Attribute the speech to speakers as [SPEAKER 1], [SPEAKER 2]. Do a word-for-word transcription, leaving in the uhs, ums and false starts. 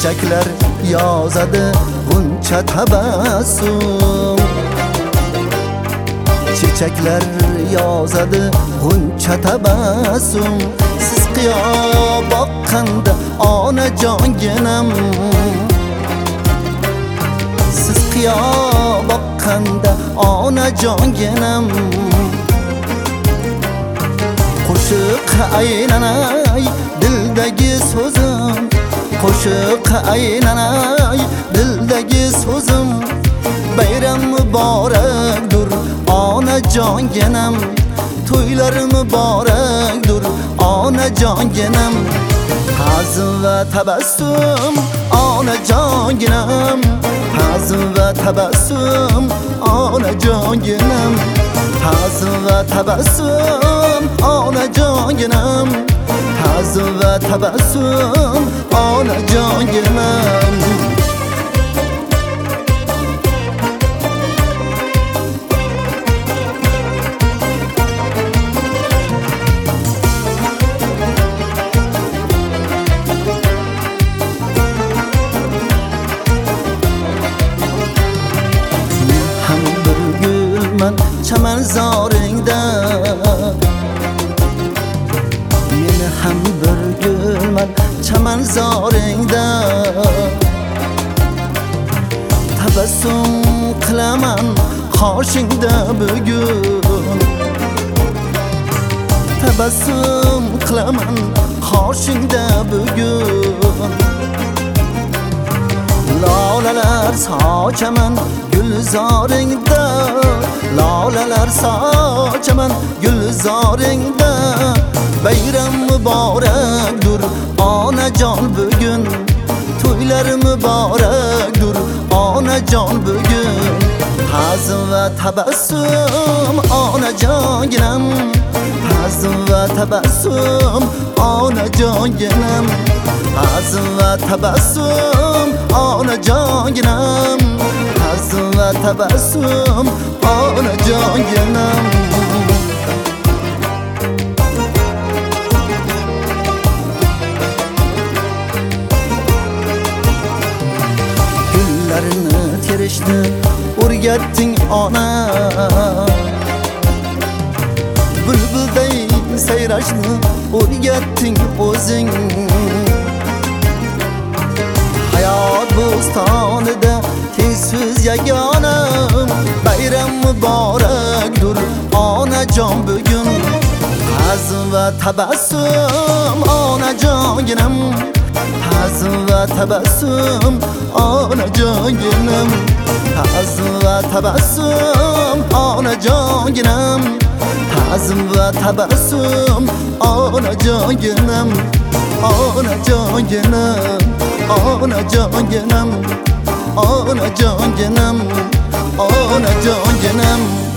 [SPEAKER 1] Çiçekler yozadi g'uncha tabassum. Çiçekler yozadi g'uncha tabassum. Siz qiyo boqqanda onajonginam. Siz qiyo boqqanda onajonginam. Qo'shiq aylanay dildagi so'zim, qo'shiq aylanay dildagi so'zim. Bayram muborakdur onajonginam, to'ylar muborakdur onajonginam. Hazm va tabassum onajonginam, hazm va tabassum onajonginam, hazm va tabassum onajonginam, hazm va tabassum onajonginam. Chamanzoringda men ham bir gulman, chamanzoringda tabassum qilaman qoshingda bugun, tabassum qilaman qoshingda bugun. Lolalar sochaman gulzoringda, lolalar sochaman gulzoringda. Bayram muborakdur onajon bugun, to'ylar muborakdur onajon bugun. Hazm va tabassum onajonginam, hazm va tabassum onajonginam, hazm va tabassum onajonginam, hazm va tabassum onajonginam. Gullarini terishni o'rgatding ona, bulbulday sayrashni o'rgatding o'zing. Hayot bo'stonida tengsiz yagonam, bayram muborakdur onajon bugun. Hazm va tabassum onajonginam, hazm va tabassum onajonginam, hazm va tabassum onajonginam, hazm va tabassum onajonginam, onajonginam, onajonginam, onajonginam, onajonginam.